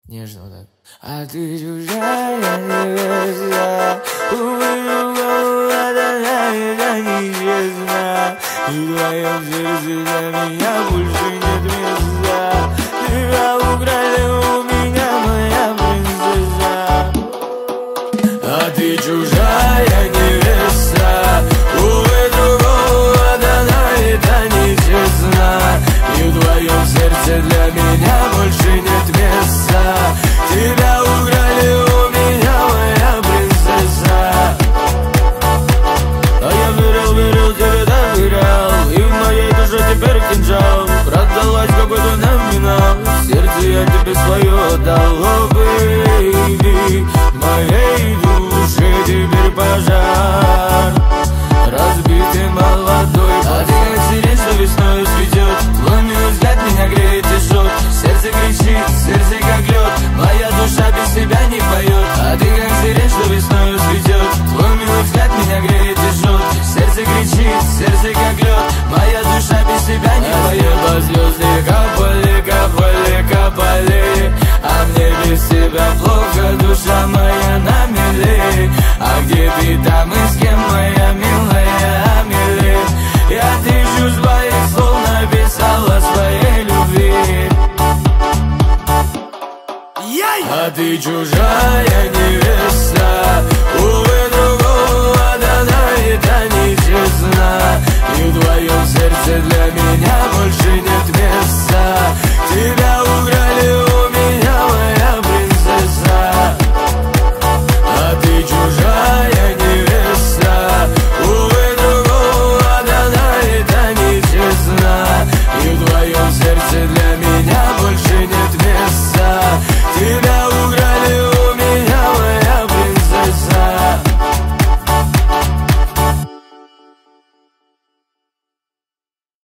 Нежно вот так. А ты чужая невеста, увы, другого это нечестно. И в твоем сердце для меня больше нет места. Тебя украли у меня, моя принцесса. А ты чужая невеста, увы, другого это нечестно. И в твоем сердце для меня больше нет места. Тебя украли у меня, моя принцесса. А я верил, тебе доверял. И в моей душе теперь кинжал. Продалась какой-то номинал. Сердце я тебе свое отдал. О, бэйби, в моей душе теперь пожар. Разбитый молодой, а ты как сирень, что весною цветет. Твой милый взгляд меня греет и жжет. Сердце кричит, сердце как лед. Моя душа без тебя не поет. А ты как сирень, что весною цветет. Твой милый взгляд меня греет и жжет. Сердце кричит, сердце как лед. Моя душа без тебя не поет. А звезды капали, капали, капали. А мне без тебя плохо, душа моя на мели. А где ты там и с кем, моя милая Амели? Я тысячу своих слов написала своей любви. А ты чужая невеста, увы, другого это нечестно. И в твоем сердце для меня